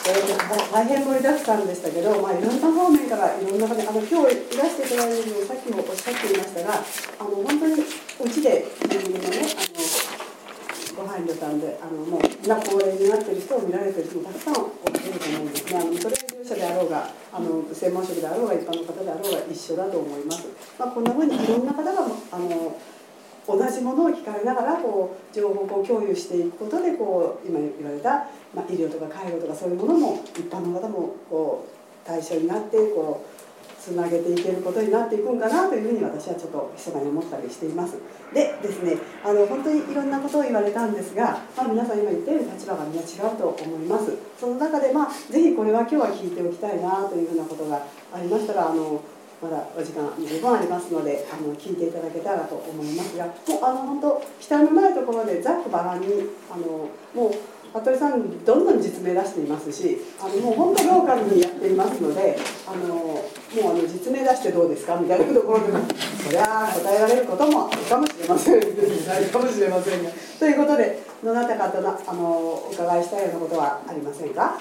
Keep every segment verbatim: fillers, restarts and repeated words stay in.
えー、大変盛りだくさんでしたけど、まあ、いろんな方面からいろんな方あの今日いらしていただいているのをさっきもおっしゃっていましたが、あの本当にうちで自分のねあのご伴侶さんであのもうな高齢になっている人を見られている人もたくさんおられると思うんですね。あのそれは従者であろうがあの専門職であろうが一般の方であろうが一緒だと思います。まあ、こんなふうにいろんな方があの同じものを聞かれながらこう情報をこう共有していくことでこう今言われた、まあ、医療とか介護とかそういうものも一般の方もこう対象になってこうつなげていけることになっていくんかなというふうに私はちょっと密かに思ったりしています。でですね、あの本当にいろんなことを言われたんですが、まあ、皆さん今言ったように立場がみんな違うと思います。その中で、まあ、ぜひこれは今日は聞いておきたいなというふうなことがありましたらあのまだお時間十分ありますのであの聞いていただけたらと思いますが、もうあの本当期待のないところでざっくばらんにあのもう服部さんどんどん実名出していますし、あのもう本当ローカルにやっていますので、あのもうあの実名出してどうですかみたいなところでそりゃ答えられることもあるかもしれませんないかもしれませんが、ということでどなたかとなあのお伺いしたいようなことはありませんか？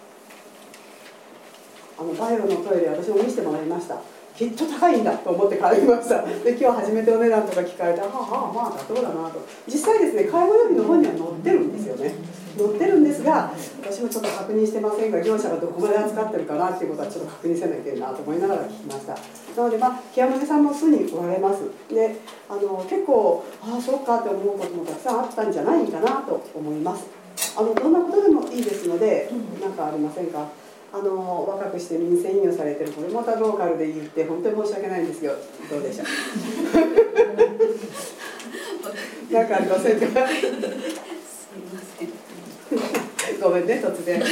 あのバイオのトイレ私も見せてもらいました。きっと高いんだと思って帰りました。で今日初めてお値段とか聞かれたらはあはあまあ妥当だなと。実際ですね介護用品の本には載ってるんですよね。載ってるんですが私もちょっと確認してませんが業者がどこまで扱ってるかなっていうことはちょっと確認せなきゃいけないなと思いながら聞きました。なのでまあ木山さんも数人おられます。であの結構ああそうかって思うこともたくさんあったんじゃないかなと思います。あのどんなことでもいいですので何かありませんか？あの若くして民生委員をされてるこれまたローカルで言って本当に申し訳ないんですけどどうでしょう何かありませんか？すみませんごめんね突然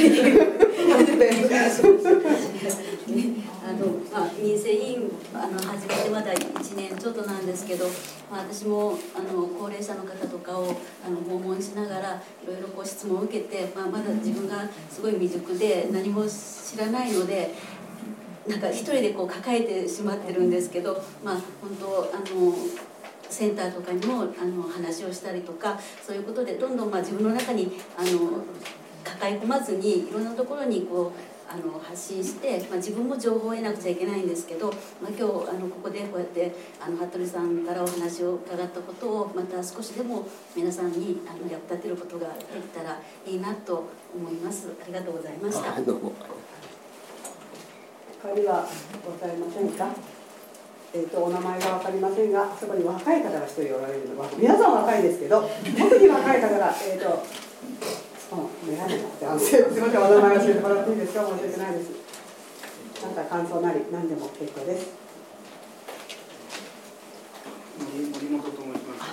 あの、まあ、民生委員あの始めてまだいちねんちょっとなんですけど、まあ、私もあの高齢者の方とかをあの訪問しながらいろいろこう質問を受けて、まあ、まだ自分がすごい未熟で何も知らないのでなんか一人でこう抱えてしまってるんですけど、まあ、本当あのセンターとかにもあの話をしたりとかそういうことでどんどんまあ自分の中にあの抱え込まずにいろんなところにこうあの発信して、まあ、自分も情報を得なくちゃいけないんですけど、まあ、今日あのここでこうやってあの服部さんからお話を伺ったことをまた少しでも皆さんにあの役立てることができたらいいなと思います。ありがとうございました。 他にはございませんか？えー、とお名前が分かりませんが、そこに若い方が一人おられるのは皆さん若いですけど特に若い方が、えー、とそのメガネの男性すみませんお名前教えてもらっていいですか？申し訳ないです。なんか感想なり何でも結構です。 森本と申します。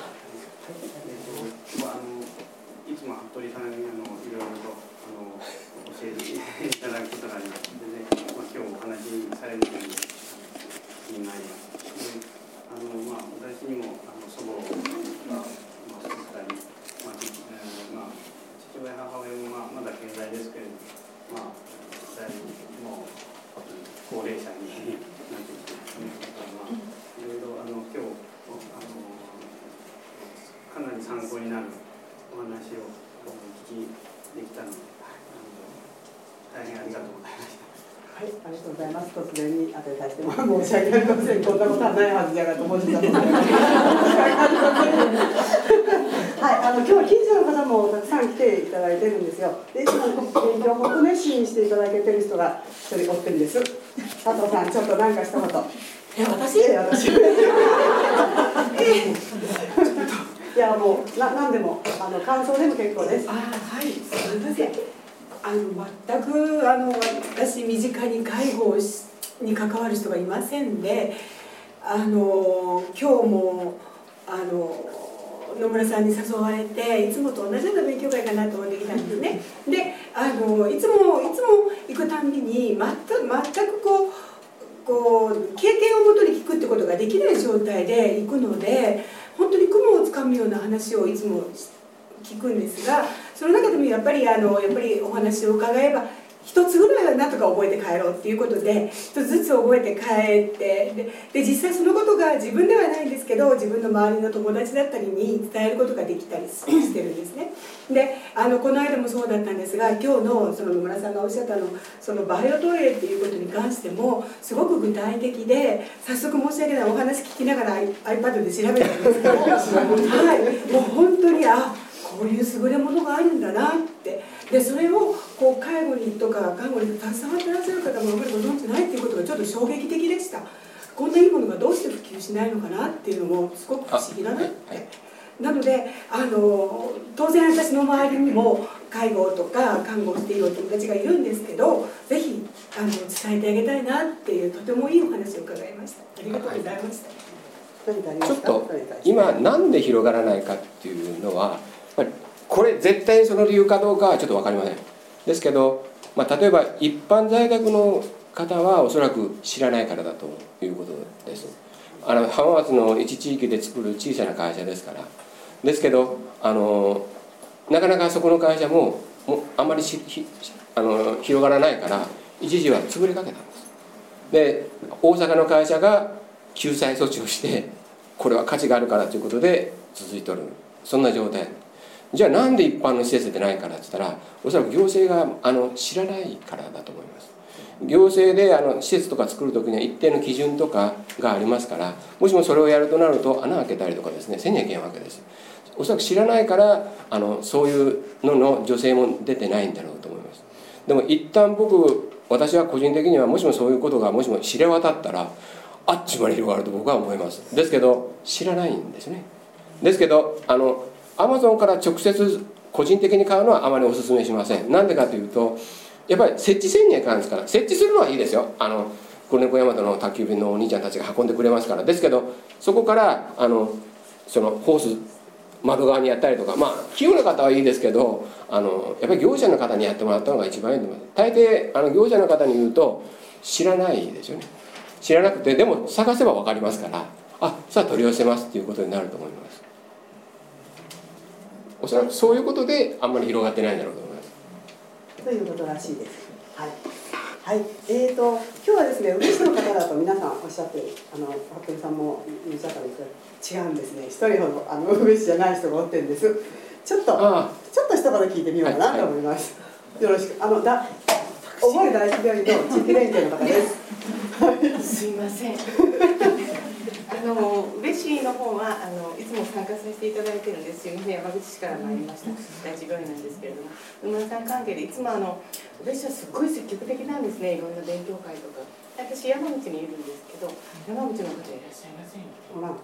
えーとまあ、あのいつも服部さんにあのいろいろとあの教えていただくことがありますので、ねまあ、今日お話しされるように気になります。であのまあ、私にもあの祖母が、まあ、お二人、まあえーまあ、父親母親も、まあ、まだ健在ですけれども、まあ、だいぶもう高齢者になってきているので、まあ、いろいろあの今日あのかなり参考になるお話をお聞きできたので、あの大変ありがとうございました。 はい、ありがとうございます。突然に後で対しても申し訳ありません。こんなことはないはずじゃがと思ってたので申し訳ありません。はい、あの今日は近所の方もたくさん来ていただいてるんですよ。で、いつも勉強を本当熱心にしていただけてる人が一人おってるんです。佐藤さん、ちょっと何か一言。 え、私？ え、私。いやもうな何でもあの感想でも結構です。 あ、はい、すみません。あの全くあの私身近に介護に関わる人がいませんで、あの今日もあの野村さんに誘われていつもと同じような勉強会かなと思ってきたんですね。で、あのいつもいつも行くたんびに全く全くこうこう経験をもとに聞くってことができない状態で行くので、本当に雲をつかむような話をいつも聞くんですが、その中でもやっぱりあのやっぱりお話を伺えば一つぐらいはなんとか覚えて帰ろうっていうことで一つずつ覚えて帰ってでで実際そのことが自分ではないんですけど自分の周りの友達だったりに伝えることができたりしてるんですね。であのこの間もそうだったんですが今日のその野村さんがおっしゃったのそのバイオトイレっていうことに関してもすごく具体的で早速申し訳ないお話聞きながら iPad で調べたんですけど、はい、もう本当にあこういう優れものがあるんだなってでそれをこう介護にとか看護に携わってらっしゃる方もあまりご存知ないっていうことがちょっと衝撃的でした。こんないいものがどうして普及しないのかなっていうのもすごく不思議だなって、はいはい、なのであの当然私の周りにも介護とか看護をしているお友達がいるんですけどぜひあの伝えてあげたいなっていうとてもいいお話を伺いました。ありがとうございました、 はい、ちょっと今なんで広がらないかっていうのはやっぱりこれ絶対にその理由かどうかはちょっと分かりません。ですけど、まあ、例えば一般在宅の方はおそらく知らないからだということです。あの浜松の一地域で作る小さな会社ですから。ですけどあのなかなかそこの会社ももあんまりしひあの広がらないから一時は潰れかけたんです。で大阪の会社が救済措置をしてこれは価値があるからということで続いておるそんな状態。じゃあなんで一般の施設でないからって言ったらおそらく行政があの知らないからだと思います。行政であの施設とか作る時には一定の基準とかがありますからもしもそれをやるとなると穴開けたりとかですねせんにゃいけんわけです。おそらく知らないからあのそういうのの助成も出てないんだろうと思います。でも一旦僕私は個人的にはもしもそういうことがもしも知れ渡ったらあっちまで広がると僕は思います。ですけど知らないんですね。ですけどあのアマゾンから直接個人的に買うのはあまりお勧めしません。なんでかというとやっぱり設置せんにはいかんですから。設置するのはいいですよ。あの黒猫大和の宅急便のお兄ちゃんたちが運んでくれますから。ですけどそこからあのそのホース窓側にやったりとかまあ器用な方はいいですけどあのやっぱり業者の方にやってもらったのが一番いいと思います。大抵あの業者の方に言うと知らないですよね。知らなくてでも探せば分かりますからあさあ取り寄せますっていうことになると思います。おそらくそういうことであんまり広がってないんだろうと思います。 ということらしいです。はい。はい。えーと今日はですね、宇部市の方だと皆さんおっしゃってるあの服部さんも言っちゃったんですが違うんですね。一人ほどあの宇部市じゃない人がおってるんです。ちょっとちょっと一言聞いてみようかなと思います。はいはい、よろしくあのだ覚え第一病院の地域連携の方です。 すいません。あの宇部市の方はあのいつも参加させていただいてるんです。すいません、山口市から参りました第一病院なんですけれども、野村さん関係でいつもあの宇部市はすっごい積極的なんですね。いろんな勉強会とか。私山口にいるんですけど、山口の方いらっしゃいません。 ほら。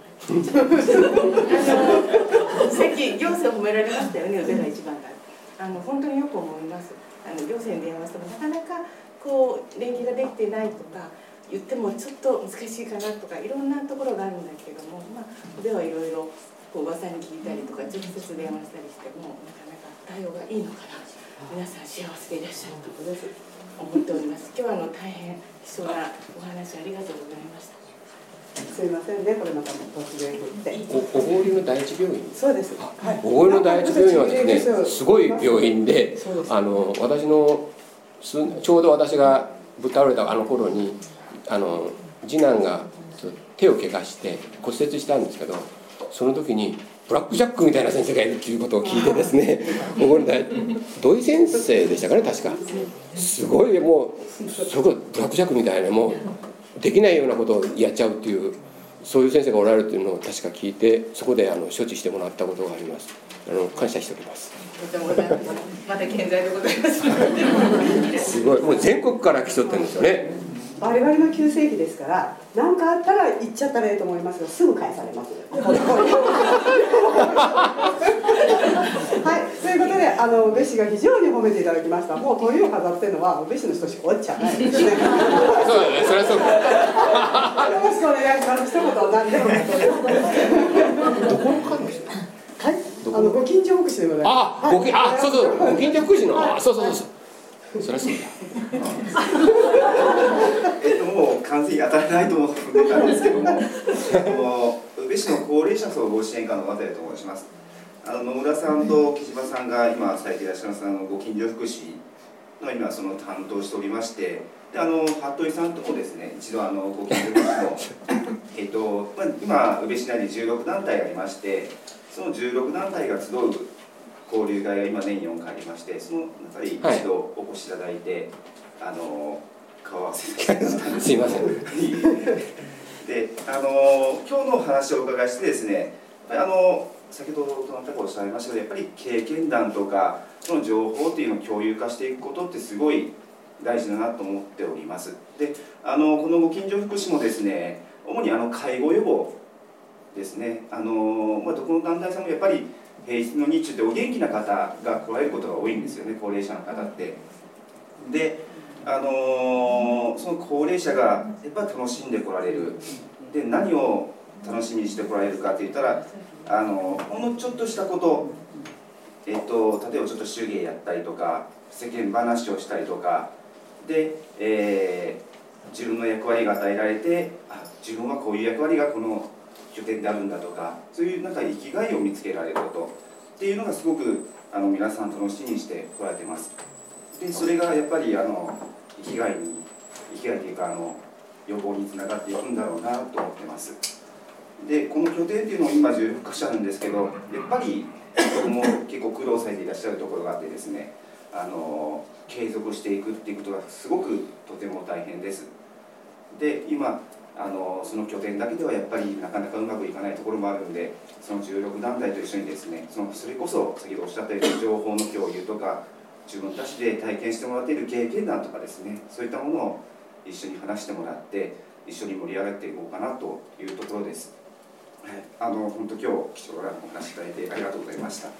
あのさっき行政を褒められましたよね。宇部が一番だ。あの本当によく思います。あの行政に電話してもなかなかこう連携ができてないとか。言ってもちょっと難しいかなとかいろんなところがあるんだけども、まあ、ではいろいろ噂に聞いたりとか直接電話したりしてもなかなか対応がいいのかな皆さん幸せでいらっしゃると思っております。今日はあの大変貴重なお話ありがとうございました。 すいませんね、これまた突然振って。 小郡の第一病院。 そうです。はい。 小郡の第一病院はですね、すごい病院で、あの私のちょうど私がぶっ倒れたあの頃に。あの次男が手を怪我して骨折したんですけどその時にブラックジャックみたいな先生がいるということを聞いてですね土井先生でしたかね確かすごいもうそこブラックジャックみたいなもうできないようなことをやっちゃうっていうそういう先生がおられるというのを確か聞いてそこであの処置してもらったことがあります。あの感謝しております。 とてもございます。まだ健在でございます。 すごいもう全国から競ってるんですよね。 バリバリの急性期ですから何かあったら行っちゃったらいいと思いますがすぐ返されますはい、ということであの宇部市が非常に褒めていただきました。もう鳥を飾ってるのは宇部市の人しかおっちゃないですねそうだね、それはそうかよろしくお願いします。一言何でもどこの看護師はい、あのご近所福祉でございます。 あ、ごきあ、そうそうご近所福祉のあ、そうそうそうそうそりゃそうだえっともう完全に当たらないと思ってたんですけども宇部市の高齢者総合支援課の渡と申します。あの野村さんと木島さんが今されていらっしゃいますあのご近所福祉の今その担当しておりまして、であの服部さんともですね一度あのご近所福祉のえっと、まあ、今宇部市内にじゅうろくだんたいありまして、そのじゅうろくだんたいが集う交流会が今年よんかいありまして、その中で一度お越しいただいて、はい、あの顔合わせさせていただいたんです。 すいません。 であの今日のお話をお伺いしてですね、あの先ほどどなたかおっしゃいましたけど、やっぱり経験談とかその情報っていうのを共有化していくことってすごい大事だなと思っております。であのこのご近所福祉もですね、主にあの介護予防ですね、あの、まあ、どこの団体さんもやっぱり平日の日中ってお元気な方が来られることが多いんですよね、高齢者の方って。であのその高齢者がやっぱり楽しんでこられる、で何を楽しみにしてこられるかって言ったら、あのほんのちょっとしたこと、えっと、例えばちょっと手芸やったりとか世間話をしたりとかで、えー、自分の役割が与えられて、あ自分はこういう役割がこの拠点であるんだとか、そういうなんか生きがいを見つけられることっていうのがすごくあの皆さん楽しみにしてこられてます。でそれがやっぱりあの生きがいに生きがいというかあの予防につながっていくんだろうなと思ってます。でこの拠点っていうのも今じゅうろくかしょあるんですけど、やっぱり僕も結構苦労されていらっしゃるところがあってですね、あの継続していくっていうことがすごくとても大変です。で今あのその拠点だけではやっぱりなかなかうまくいかないところもあるんで、そのじゅうろくだんたいと一緒にですね、そのそれこそ先ほどおっしゃったように情報の共有とか自分たちで体験してもらっている経験談とかですね、そういったものを一緒に話してもらって一緒に盛り上がっていこうかなというところです。はい、あの本当今日貴重なお話いただいてありがとうございました。 はい、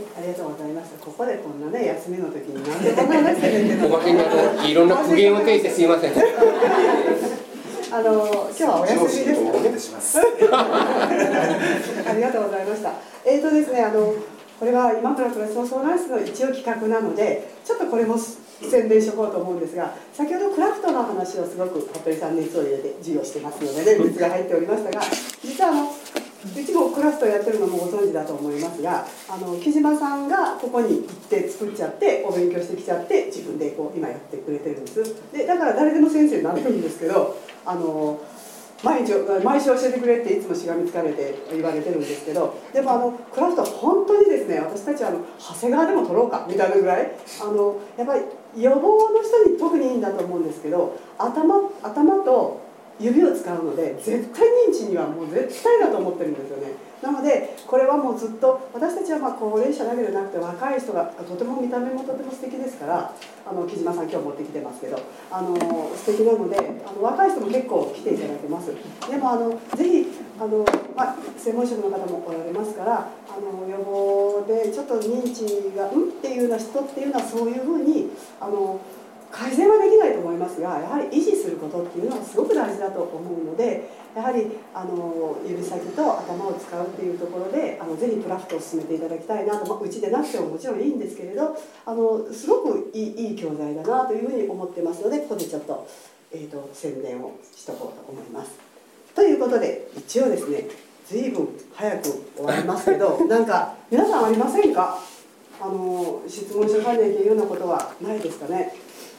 ありがとうございました。ここでこんなね休みの時になんでこんな話してるんけど。 おまけにあのいろんな苦言を呈してすいません。 あの今日はお休みですからね。ありがとうございました。えーとですねあのこれは今からクラスの相談室の一応企画なので、ちょっとこれも宣伝しとこうと思うんですが、先ほどクラフトの話をすごく服部さん熱を入れて授業してますのでね、熱が入っておりましたが、実はあのうちもクラフトやってるのもご存知だと思いますが、あの木島さんがここに行って作っちゃってお勉強してきちゃって自分でこう今やってくれてるんです。でだから誰でも先生になれるんですけど、あの毎日毎週教えてくれっていつもしがみつかれて言われてるんですけど、でもあのクラフトは本当にですね、私たちはあの長谷川でも取ろうかみたいなぐらい、あのやっぱり予防の人に特にいいんだと思うんですけど、頭頭と指を使うので絶対認知にはもう絶対だと思ってるんですよね。なのでこれはもうずっと私たちはまあ高齢者だけでなくて若い人がとても見た目もとても素敵ですから、あの木島さん今日持ってきてますけど、あの素敵なのであの若い人も結構来ていただけます。でもあのぜひあの、まあ、専門職の方もおられますから、あの予防でちょっと認知がうんっていうような人っていうのはそういうふうにあの改善はできないと思いますが、やはり維持することっていうのはすごく大事だと思うので、やはりあの指先と頭を使うっていうところであのぜひクラフトを進めていただきたいなと、まあ、うちでなくてももちろんいいんですけれど、あのすごくいい、いい教材だなというふうに思ってますので、ここでちょっと、えーと、宣伝をしとこうと思います。ということで一応ですね、随分早く終わりますけどなんか皆さんありませんか？あの質問書関連というようなことはないですかね？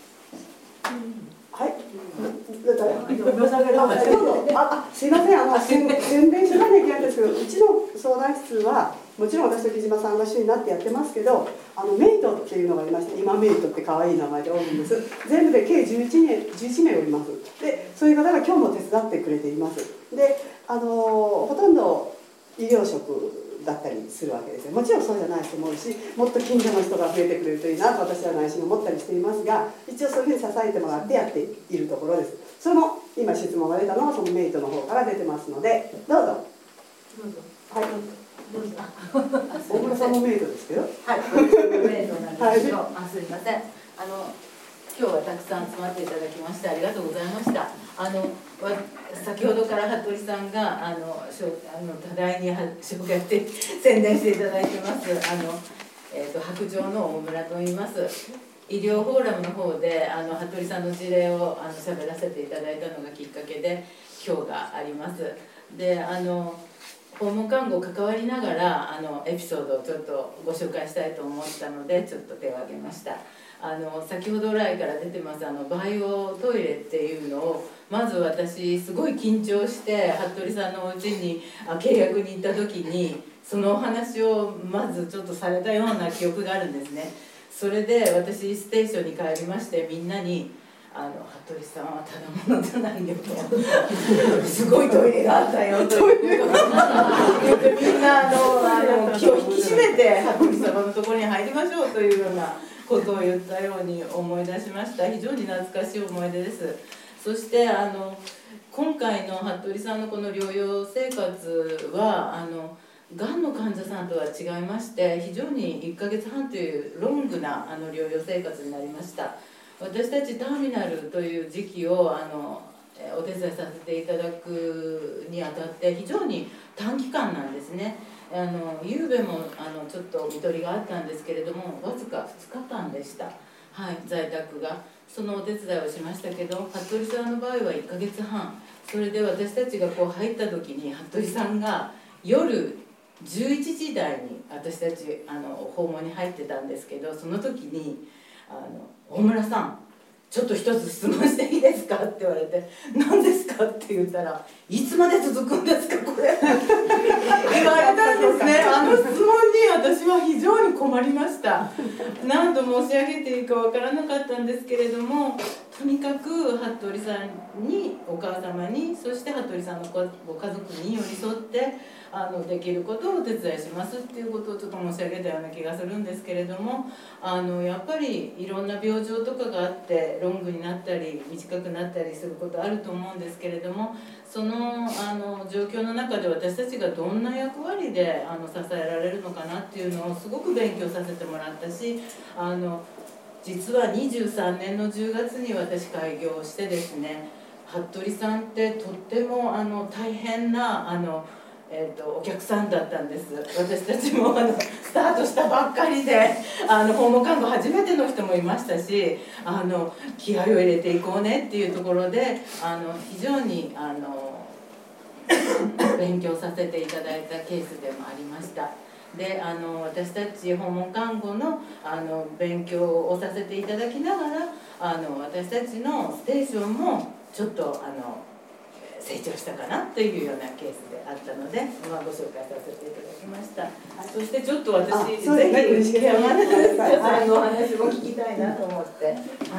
はい。あ、すいません。あの宣伝しなきゃいけないんですけど、うちの相談室はもちろん私と木島さんが主になってやってますけど、あのメイトっていうのがいまして、今メイトって可愛い名前でおるんです。全部で計じゅういちめい、じゅういちめいおります。で、そういう方が今日も手伝ってくれています。で、あのほとんど医療職だったりするわけですよ。もちろんそうじゃない人も多いし、もっと近所の人が増えてくれるといいなと私は内心思ったりしていますが、一応そういうふうに支えてもらってやっているところです。その今質問が出たのはそのメイトの方から出てますので、どうぞ。どうぞ。はい。どうぞ。大村さんもメイトですけど。はい。 メイトなんですけど、はい、あ、すみません。あの今日はたくさん集まっていただきましてありがとうございました。あの先ほどから服部さんがあのあの多大に紹介して宣伝していただいてます。あの、えーと、白状の大村と言います。医療フォーラムの方であの服部さんの事例をあの喋らせていただいたのがきっかけで今日があります。で、あの訪問看護関わりながらあのエピソードをちょっとご紹介したいと思ったのでちょっと手を挙げました。 あの先ほど来から出てますあのバイオトイレっていうのをまず私すごい緊張して服部さんのお家に契約に行った時にそのお話をまずちょっとされたような記憶があるんですね。それで私ステーションに帰りましてみんなにあの服部さんはただものじゃないよとすごいトイレがあったよというみんなあのあの気を引き締めて服部様のところに入りましょうというようなことを言ったように思い出しました。非常に懐かしい思い出です。そしてあの今回の服部さんのこの療養生活はあのがんの患者さんとは違いまして非常にいっかげつはんというロングなあの療養生活になりました。私たちターミナルという時期をあのお手伝いさせていただくにあたって非常に短期間なんですね。あの夕べもあのちょっと看取りがあったんですけれどもわずかふつかかんでした、はい、在宅がそのお手伝いをしましたけど服部さんの場合はいっかげつはんそれで私たちがこう入った時に服部さんが夜じゅういちじ台に私たちあの訪問に入ってたんですけどその時にあの大村さんちょっと一つ質問していいですかって言われて何ですかって言ったらいつまで続くんですかこれ言われたんですね。あの質問に私は非常に困りました。何度申し上げていいかわからなかったんですけれどもとにかく服部さんにお母様にそして服部さんのご家族に寄り添ってあのできることをお手伝いしますっていうことをちょっと申し上げたような気がするんですけれどもあのやっぱりいろんな病状とかがあってロングになったり短くなったりすることあると思うんですけれどもそのあの状況の中で私たちがどんな役割であの支えられるのかなっていうのをすごく勉強させてもらったしあの実はにじゅうさんねんのじゅうがつに私開業してですね服部さんってとってもあの大変なあのえー、とお客さんだったんです。私たちもあのスタートしたばっかりであの訪問看護初めての人もいましたしあの気合を入れていこうねっていうところであの非常にあの勉強させていただいたケースでもありました。であの私たち訪問看護 の, あの勉強をさせていただきながらあの私たちのステーションもちょっとあの成長したかなというようなケースであったので、まあ、ご紹介させていただきました。そしてちょっと私ぜひ山根さんのお話も聞きたいなと思って、はい、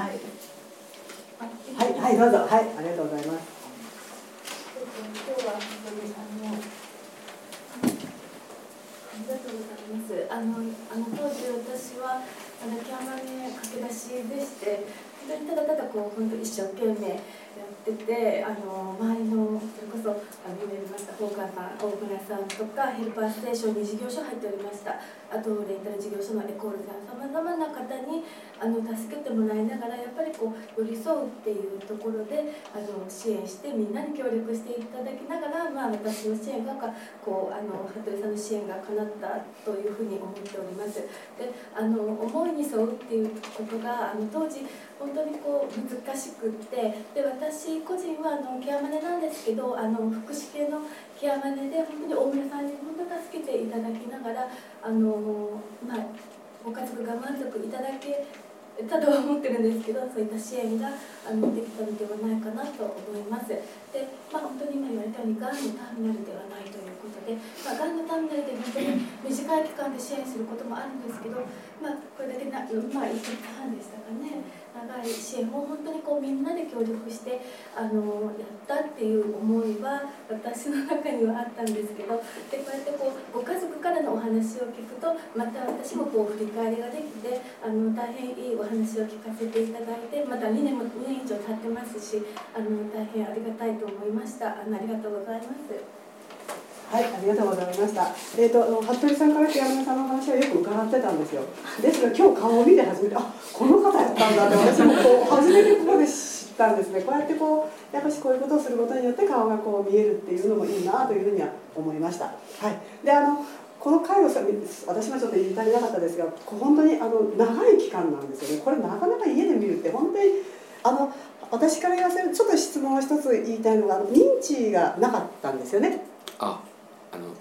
はい、はい、どうぞ、はい、ありがとうございます。 今日は本当にあのありがとうございます。あのあの当時私はあのキャンマネ駆け出しでして、本当にただただこう本当一生懸命やってて、あの周りのそれこそあの今言いましたホーカーさん、大村さんとかヘルパーステーションに事業所入っておりました。あとレンタル事業所のエコールさん、さまざまな方にあの助けてもらいながらやっぱりこう寄り添うっていうところであの支援してみんなに協力していただきながら、まあ、私の支援がこうあの服部さんの支援が叶ったというふうに思っております。であの思いに沿うっていうことがあの当時本当にこう難しくってで私個人はあのケアマネなんですけどあの福祉系のケアマネで本当に大村さんに本当助けていただきながらあの、まあ、ご家族が満足いただけたとは思ってるんですけどそういった支援があのできたのではないかなと思います。で、まあ、本当に今言われたようにがんのターミナルではないということで、まあ、がんのターミナルで本当に短い期間で支援することもあるんですけど、まあ、これだけな、まあ、いっかげつはんでしたかね長い支援を本当にこうみんなで協力してあのやったっていう思いは私の中にはあったんですけどでこうやってこうご家族からのお話を聞くとまた私もこう振り返りができてあの大変いいお話を聞かせていただいてまたにねんもにねん以上経ってますしあの大変ありがたいと思いました。あのありがとうございます。 はい、ありがとうございました。えっ、ー、と服部さんからケアマネさんの話はよく伺ってたんですよ。ですが今日顔を見て初めてあこの方やったんだって私もこう初めてここで知ったんですね。こうやってこうやっぱしこういうことをすることによって顔がこう見えるっていうのもいいなというふうには思いました。はい。であのこの介護さ私もちょっと言い足りなかったですが本当にあの長い期間なんですよね。これなかなか家で見るって本当にあの私から言わせるちょっと質問を一つ言いたいのが認知がなかったんですよね。 ああの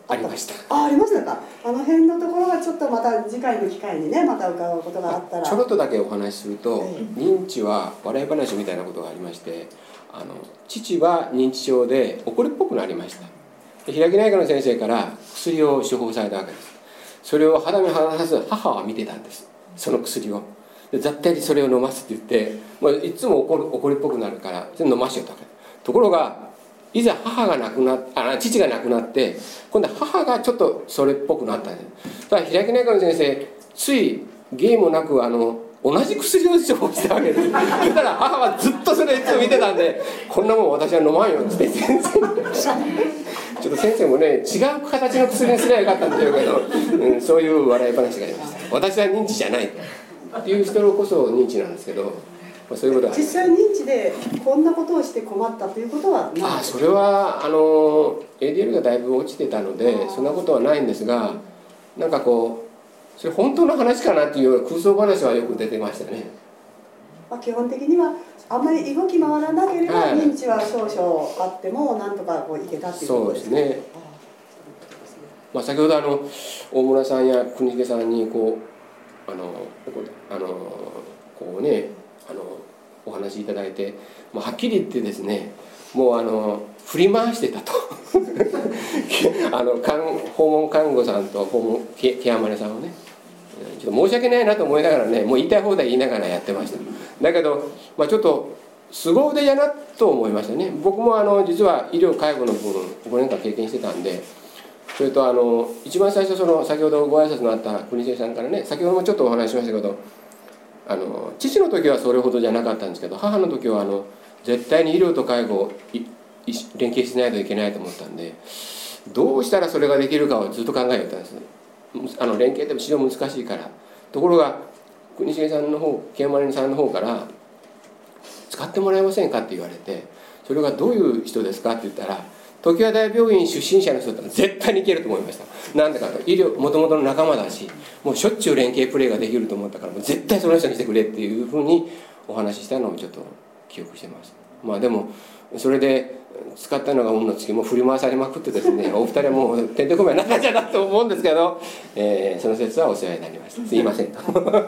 ありました。 あ、ありましたか。あの辺のところがちょっとまた次回の機会にね、また伺うことがあったら。 ちょろっとだけお話しすると、 ええ、 認知は笑い話みたいなことがありまして、あの父は認知症で怒りっぽくなりました。で開き内科の先生から薬を処方されたわけです。それを肌身離さず母は見てたんです、その薬を。で絶対にそれを飲ますって言って、もういつも怒る怒りっぽくなるからそれ飲ましようと。ところがいざ母が亡くなっあ父が亡くなって今度は母がちょっとそれっぽくなったんです。ただ開き内科の先生つい芸もなくあの同じ薬を処方したわけです。そしたら母はずっとそれいつも見てたんで、こんなもん私は飲まんよって先生ちょっと先生もね違う形の薬にすればよかったんでしょうけど、うん、そういう笑い話がありました。私は認知じゃないっていう人こそ認知なんですけど、そういうことは実際認知でこんなことをして困ったということはない。 あ、それはあの エーディーエル がだいぶ落ちてたのでそんなことはないんですが、なんかこうそれ本当の話かなっていうような空想話はよく出てましたね。 まあ、基本的にはあんまり動き回らなければ、 はい、 認知は少々あってもなんとかこういけたっていうことですね。 そうですね。まあ、先ほどあの大村さんや国重さんにこうあのあのこうねあのお話しいただいて、まあ、はっきり言ってですね、もうあの振り回してたとあの訪問看護さんと訪問ケアマネさんをね、ちょっと申し訳ないなと思いながらね、もう言いたい放題言いながらやってました。だけど、まあ、ちょっと凄腕やなと思いましたね。僕もあの実は医療介護の部分ごねんかん経験してたんで、それとあの一番最初その先ほどご挨拶のあった国重さんからね、先ほどもちょっとお話ししましたけど、あの父の時はそれほどじゃなかったんですけど、母の時はあの絶対に医療と介護を連携しないといけないと思ったんで、どうしたらそれができるかをずっと考えてたんです。あの連携って非常に難しいから。ところが国重さんの方、ケアマネさんの方から使ってもらえませんかって言われて、それがどういう人ですかって言ったら、常盤大病院出身者の人だったら絶対にいけると思いました。なんでかと、医療もともとの仲間だし、もうしょっちゅう連携プレーができると思ったから、もう絶対その人にしてくれっていうふうにお話ししたのをちょっと記憶してます。まあでもそれで使ったのが運の尽き、もう振り回されまくってですね、お二人はもうてんてこまいになったんじゃなと思うんですけど、えー、その説はお世話になりました。すいません。 はい、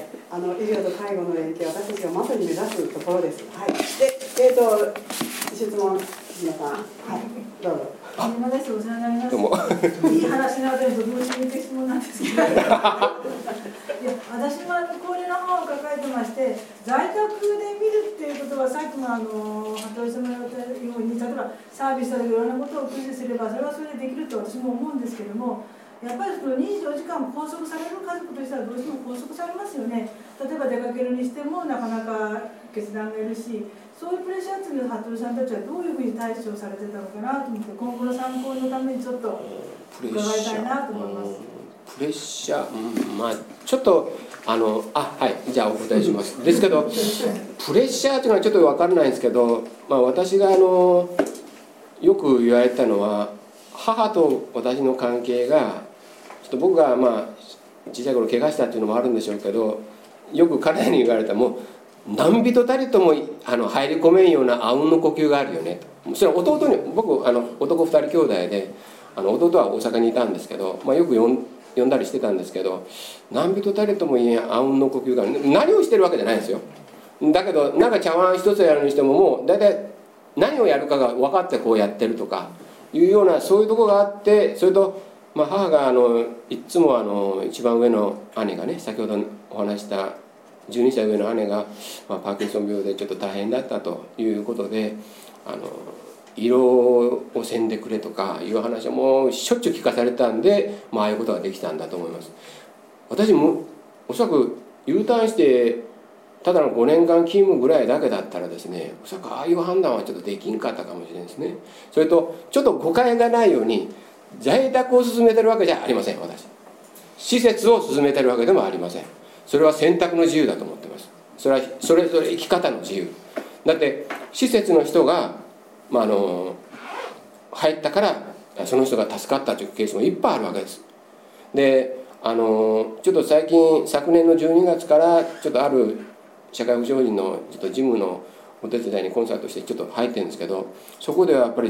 あの医療と介護の連携、私たちがまさに目指すところです。はい。で、えっ、ー、と質問皆さん、はい、どうぞ。 今です。お世話になります。 どうも。 いい話なのでとても刺激的質問なんですけど。いや、私もあの高齢な母を抱えてまして、在宅で見るっていうことはさっきもあの服部さんが言ったように、例えばサービスだとかいろんなことを駆使すればそれはそれでできると私も思うんですけども。やっぱりそのにじゅうよじかん拘束される家族としてはどうしても拘束されますよね。例えば出かけるにしてもなかなか決断がいるし、そういうプレッシャーっていうのを服部さんたちはどういうふうに対処されてたのかなと思って、今後の参考のためにちょっと伺いたいなと思います。 プレッシャー、うん、まあちょっとあのあはいじゃあお答えします。ですけどプレッシャーというのはちょっと分からないんですけど、まあ、私があのよく言われたのは、母と私の関係がちょっと僕がまあ小さい頃怪我したっていうのもあるんでしょうけど、よく彼らに言われた、もう何人たりともあの入り込めんようなあうんの呼吸があるよねと。それは弟に、僕あの男ふたり兄弟で、あの弟は大阪にいたんですけど、まあ、よく呼ん呼んだりしてたんですけど、何人たりとも言えんあうんの呼吸がある。何をしてるわけじゃないんですよ。だけどなんか茶碗一つやるにしても、もう大体何をやるかが分かってこうやってるとかいうような、そういうところがあって、それとまあ、母があのいつもあの一番上の姉がね、先ほどお話したじゅうにさい上の姉が、まあ、パーキンソン病でちょっと大変だったということで、あの色をせんでくれとかいう話をもうしょっちゅう聞かされたんで、まあ、ああいうことができたんだと思います。私もおそらく U ターンしてただのごねんかん勤務ぐらいだけだったらですね、おそらくああいう判断はちょっとできんかったかもしれないですね。それとちょっと誤解がないように、在宅を進めてるわけじゃありません。私施設を進めてるわけでもありません。それは選択の自由だと思ってます。それはそれぞれ生き方の自由だって、施設の人が、まあ、あの入ったからその人が助かったというケースもいっぱいあるわけです。であのちょっと最近昨年のじゅうにがつからちょっとある社会福祉法人のちょっと事務のお手伝いにコンサートしてちょっと入ってるんですけど、そこではやっぱり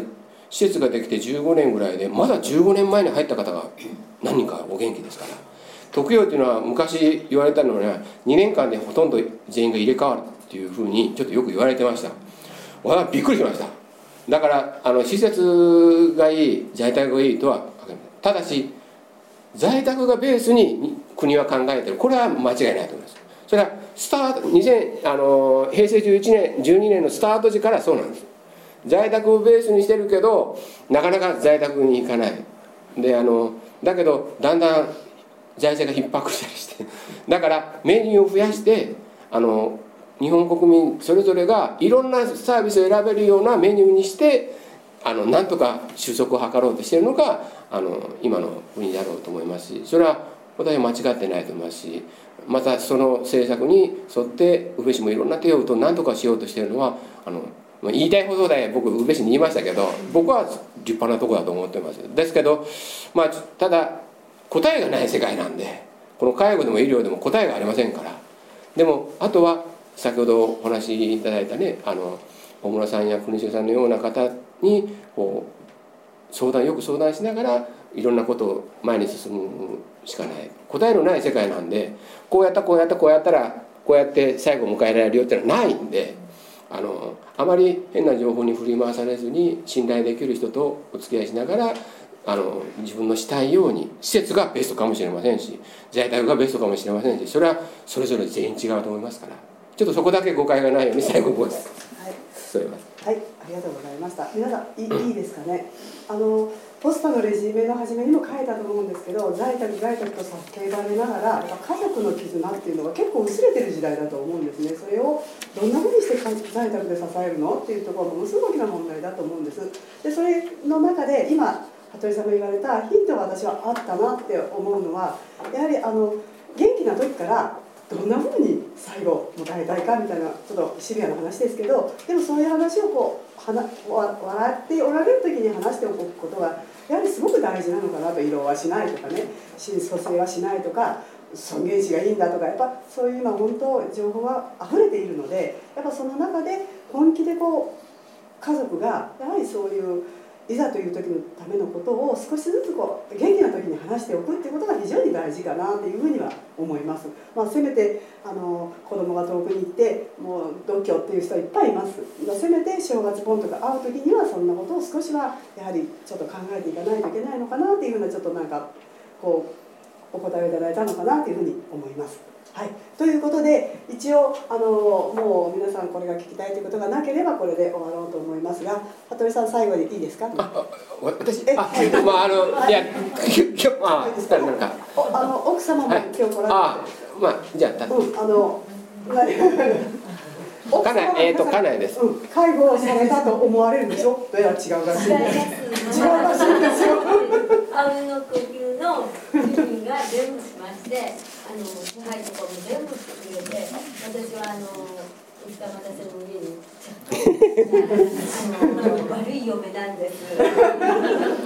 施設ができてじゅうごねんぐらいでまだじゅうごねんまえに入った方が何人かお元気ですから。特養っていうのは昔言われたのはにねんかんでほとんど全員が入れ替わるっていうふうにちょっとよく言われてました。わあびっくりしました。だからあの施設がいい在宅がいいとはただし在宅がベースに国は考えてる、これは間違いないと思います。それはスタートにせんあの平成じゅういちねんじゅうにねんのスタート時からそうなんです。在宅をベースにしてるけどなかなか在宅に行かないで、あのだけどだんだん財政が逼迫したりしてだからメニューを増やしてあの日本国民それぞれがいろんなサービスを選べるようなメニューにしてあのなんとか収束を図ろうとしているのがあの今の国だろうと思いますし、それは私は間違ってないと思いますし、またその政策に沿って宇部市もいろんな手を打と何とかしようとしているのはあの言いたいほどで僕宇部市に言いましたけど僕は立派なところだと思ってます。ですけど、まあ、ただ答えがない世界なんでこの介護でも医療でも答えがありませんから。でもあとは先ほどお話しいただいたねあの大村さんや国重さんのような方にこう相談よく相談しながらいろんなことを前に進むしかない。答えのない世界なんでこうやったこうやったこうやったらこうやって最後を迎えられるよっていうのはないんで、あのあまり変な情報に振り回されずに信頼できる人とお付き合いしながらあの自分のしたいように施設がベストかもしれませんし在宅がベストかもしれませんし、それはそれぞれ全員違うと思いますから、ちょっとそこだけ誤解がないように最後ご質問添えます。 はい、ありがとうございました。皆さんいい、いいですかね。あのポスターのレジュメの初めにも書いたと思うんですけど、在宅在宅と叫ばれながらやっぱ家族の絆っていうのが結構薄れてる時代だと思うんですね。それをどんなふうにして在宅で支えるのっていうところがものすごく大きな問題だと思うんです。でそれの中で今服部さんが言われたヒントが私はあったなって思うのは、やはりあの元気な時からどんなふうに最後を迎えたいかみたいなちょっとシビアな話ですけど、でもそういう話をこうはな笑っておられる時に話しておくことがやはりすごく大事なのかなと。色はしないとかね、親疎性はしないとか、尊厳死がいいんだとか、やっぱそういう今本当情報が溢れているので、やっぱその中で本気でこう家族がやはりそういういざという時のためのことを少しずつこう元気な時に話しておくっていうことが非常に大事かなっていうふうには思います。まあ、せめてあの子供が遠くに行ってもう独居っていう人はいっぱいいます。せめて正月ポンとか会う時にはそんなことを少しはやはりちょっと考えていかないといけないのかなっていうふうなちょっとなんかこうお答えをいただいたのかなというふうに思います。はい、ということで一応あのもう皆さんこれが聞きたいということがなければこれで終わろうと思いますが、服部さん最後にいいですか？ あ、私あ、はい、まああの、はい、いや今日まあなんかあの奥様も今日来られて、はい、 あ、まあじゃあ、 うん、あの家内えっ、ー、と家内です、 うん、介護をされたと思われるでしょ。どうやら違うらしいです。違うらしいですよ。 あうんの呼吸の準備が全部しまして、あの手配とかも全部してくれて、私はあの二俣先生の家にちょっと悪い嫁なんです。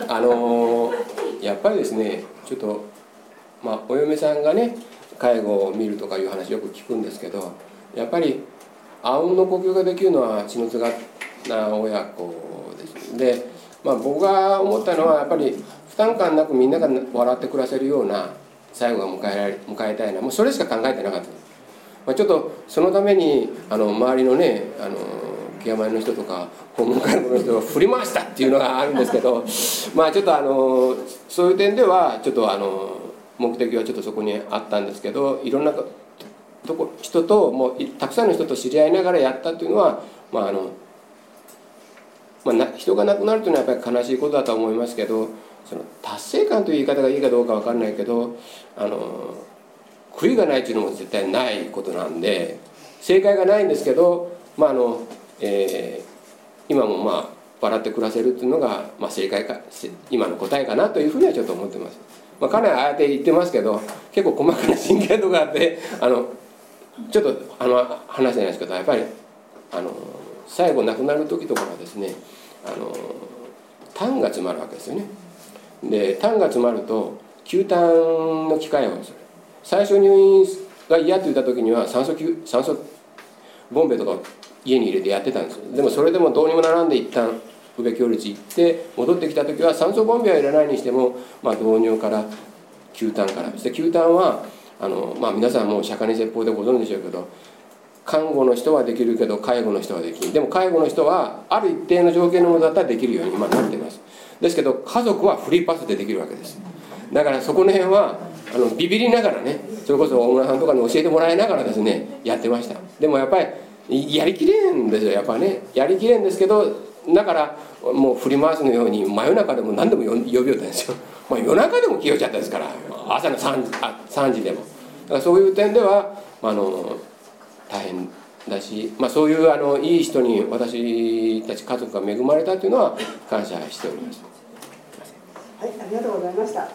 あのやっぱりですね、ちょっとまあお嫁さんがね介護を見るとかいう話よく聞くんですけど、やっぱりあうんの呼吸ができるのは血のつがな親子です。で、まあ、僕が思ったのはやっぱり負担感なくみんなが笑って暮らせるような最後が迎えられ迎えたいな、もうそれしか考えてなかった。まあ、ちょっとそのためにあの周りのねあのケアマネの人とか訪問介護の人を振り回したっていうのがあるんですけど、まあちょっとあのそういう点ではちょっとあの目的はちょっとそこにあったんですけど、いろんなとこ人ともうたくさんの人と知り合いながらやったっていうのは、まああのまあ、な人が亡くなるというのはやっぱり悲しいことだとは思いますけど、その達成感という言い方がいいかどうか分からないけど、あの悔いがないというのも絶対ないことなんで、正解がないんですけど、まああのえー、今もまあ笑って暮らせるっていうのが、まあ、正解か今の答えかなというふうにはちょっと思ってます。まあ、かなりああやって言ってますけど、結構細かな神経度があってあのちょっとあの話せないですけど、やっぱりあの最後亡くなる時とかはですね、あの痰が詰まるわけですよね。で痰が詰まると吸痰の機械をする。最初入院が嫌と言った時には酸素吸酸素ボンベとかを家に入れてやってたんですよ。でもそれでもどうにもならんで一旦宇部共立行って戻ってきた時は酸素ボンベはいらないにしても、まあ、導入から吸炭から、そして吸炭はあの、まあ、皆さんもう釈迦に説法でご存知でしょうけど、看護の人はできるけど介護の人はできない。でも介護の人はある一定の条件のものだったらできるように今なっています。ですけど家族はフリーパスでできるわけです。だからそこの辺はあのビビりながらね、それこそ大村さんとかに教えてもらいながらですねやってました。でもやっぱりやりきれんですよ。やっぱねやりきれんですけど、だからもう振り回すのように真夜中でも何でも呼びよったんですよ。まあ、夜中でも起きよっちゃったですから、朝の 3, 時あさんじでも。だからそういう点ではあの大変だし、まあ、そういうあのいい人に私たち家族が恵まれたというのは感謝しております。 はい、ありがとうございました。はい、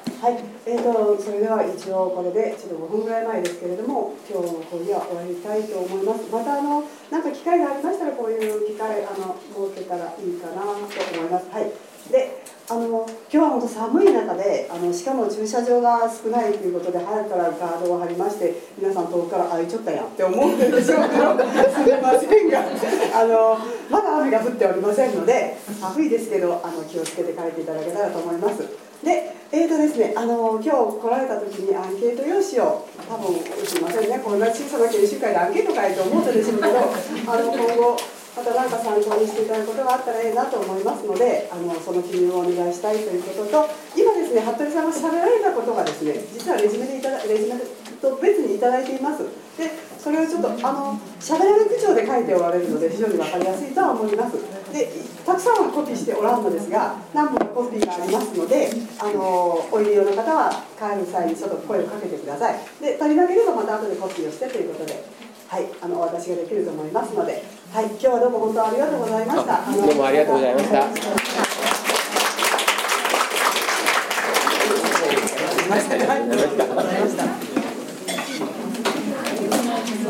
えーと、それでは一応これでちょっとごふんぐらい前ですけれども、今日の講義は終わりたいと思います。またあのなんか機会がありましたらこういう機会あの設けたらいいかなと思います。はい。で、あの今日は本当寒い中で、あのしかも駐車場が少ないということで早くからガードを張りまして、皆さん遠くから開いちゃったやんって思うんでしょうけど、すみませんが、あのまだ雨が降っておりませんので、寒いですけどあの気をつけて帰っていただけたらと思います。で、えーとですね、あの今日来られた時にアンケート用紙を多分すみませんね、こんな小さな研修会でアンケート書いて思ったでしょうけど、あの今後また何か参考にしていただくことがあったらいいなと思いますので、あのその記入をお願いしたいということと、今ですね、服部さんがしゃべられたことがですね、実はレジュメでいただレジュメと別にいただいています。で、それをちょっとあのしゃべられ口調で書いておられるので非常に分かりやすいとは思います。で、たくさんはコピーしておらんのですが、何本かコピーがありますので、あのお入り用の方は帰る際にちょっと声をかけてください。で、足りなければまた後でコピーをしてということで。はい、あのお渡しができると思いますので、はい、今日はどうも本当ありがとうございました。 どうもありがとうございました。 ありがとうございました。